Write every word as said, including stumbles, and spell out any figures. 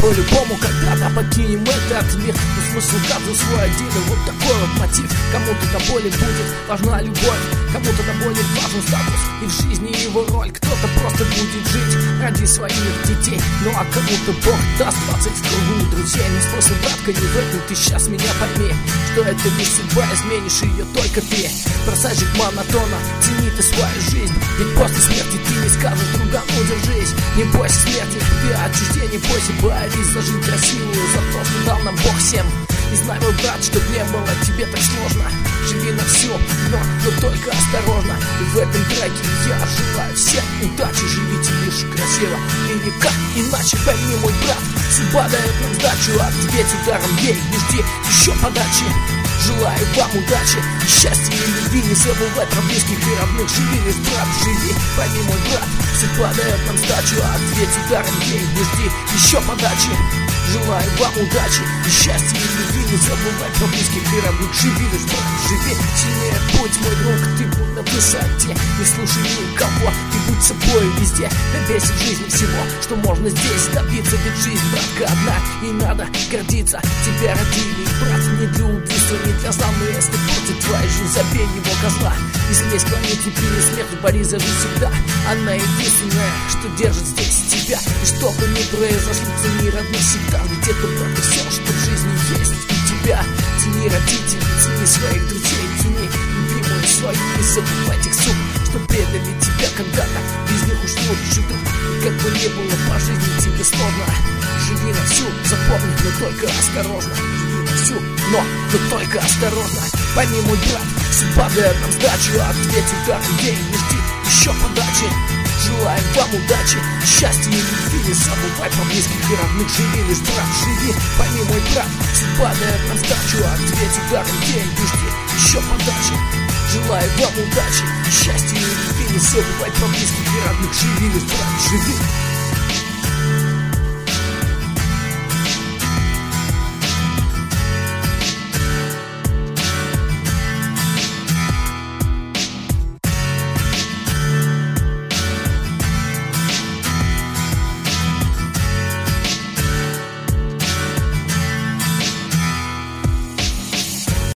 по-любому когда-то покинем этот мир. Но смысл каждый свой один, и вот такой вот мотив. Кому-то до боли будет важна любовь, кому-то до боли важен статус и в жизни его роль. Кто-то просто будет жить ради своих детей, ну а кому-то Бог даст двадцать в кругу друзей. Но смысл, братка, не в этом, ты сейчас меня пойми, что это не судьба, изменишь ее только ты. Бросай жить монотонно, цени ты свою жизнь, ведь после смерти ты не скажешь другам, удержись. Не бойся смерти, ты отчуждения, бойся, борись за жизнь красивую, за то, что дал нам Бог всем. И знай, мой брат, чтоб не было тебе так сложно. Живи на всю, но, но только осторожно. И в этом треке я желаю всем удачи. Живите лишь красиво и никак иначе. Пойми, мой брат, судьба дает нам сдачу. Ответь ударом ей, не жди еще подачи. Желаю вам удачи, счастья и любви. Не забывай про близких и родных. Живи лишь, брат, живи, пойми, мой брат, судьба дает нам сдачу. Ответь ударом ей, не жди еще подачи. Желаю вам удачи и счастья и любви. Не забывай про близких и родных. Живи лишь, брат, живи, сильнее будь, мой друг, ты будь на высоте. Не слушай никого и будь собой везде. Добейся в жизни всего, что можно здесь добиться. Ведь жизнь, братка, одна, и надо гордиться. Тебя родили, брат, не для убийства, не для зла. Но если портит твою жизнь, забей его козла. Если склонить тебе смерть, борись за жизнь всегда. Она единственная, что держит здесь тебя. И что бы ни произошло, цени родных всегда. Ведь это, правда, все, что в жизни есть у тебя. Цени родителей, цени своих друзей, цени любимую свою. Не забывай тех сук, что предали тебя когда-то. Без них уж лучше, друг. И как бы не было по жизни тебе сложно. Живи на всю, запомни, но только осторожно. Живи на всю, но, но только осторожно. Пойми, мой брат, судьба дает нам сдачу. Ответь ударом ей, не жди еще подачи. Желаю вам удачи, счастья и любви. Не забывай про близких и родных. Живи лишь, брат, живи, пойми, мой брат, судьба дает нам сдачу. Ответь ударом ей, не жди еще подачи. Желаю вам удачи, счастья и любви. Не забывай про близких и родных. Живи лишь, брат, живи.